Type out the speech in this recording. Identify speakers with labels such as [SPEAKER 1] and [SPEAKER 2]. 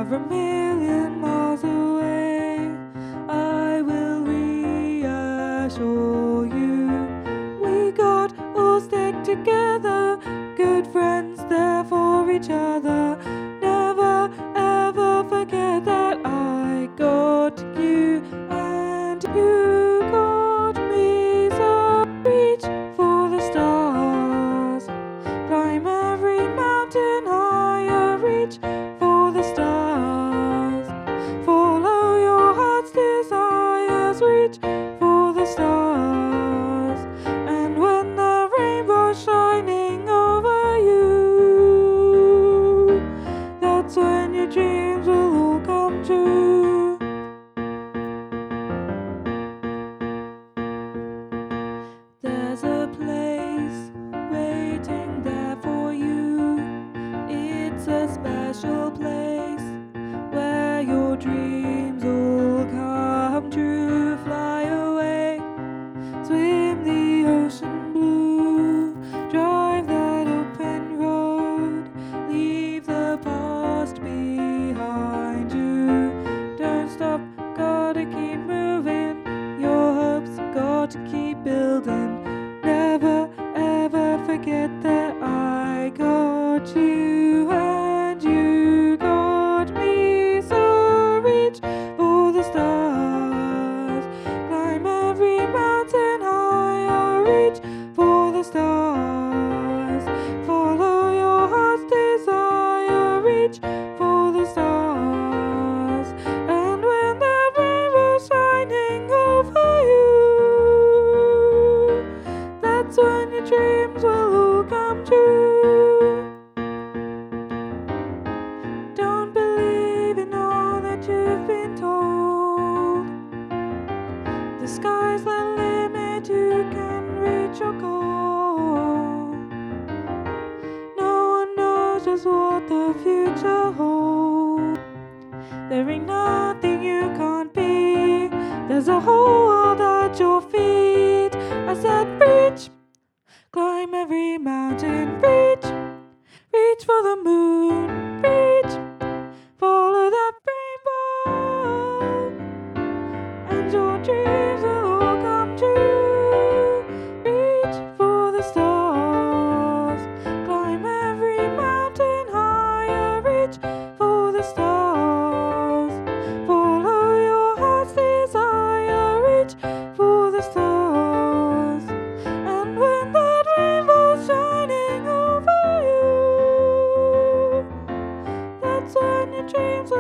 [SPEAKER 1] a million miles away, I will reassure you. We got all stick together, good friends there for each other. Never ever forget that I got you and you got me. So reach for the stars, climb every mountain higher, reach for the stars, follow your heart's desires, reach for the stars. And when the rainbow's shining over you, that's when your dreams will all come true. There's a place waiting there for you. It's a special place where your dreams all come true. Fly away, swim the ocean blue, drive that open road, leave the past behind you. Don't stop, gotta keep moving, your hopes gotta keep building. Never ever forget that I got you and you got me. So reach for the stars, climb every mountain higher, reach for the stars, follow your heart's desire, reach for the stars. And when that rainbow's shining over you, that's when your dreams will all come true. Don't believe in all that you've been told. The sky's the limit, you can reach your goal. No one knows just what the future holds. There ain't nothing you can't be. There's a whole world at your feet. I said reach, climb every mountain, reach, reach for the moon, reach, follow that rainbow, and your dreams will all come true. Reach for the stars, climb every mountain higher, reach for the stars, follow your heart's desire, reach for the stars. And when that rainbow's shining over you, that's when your dreams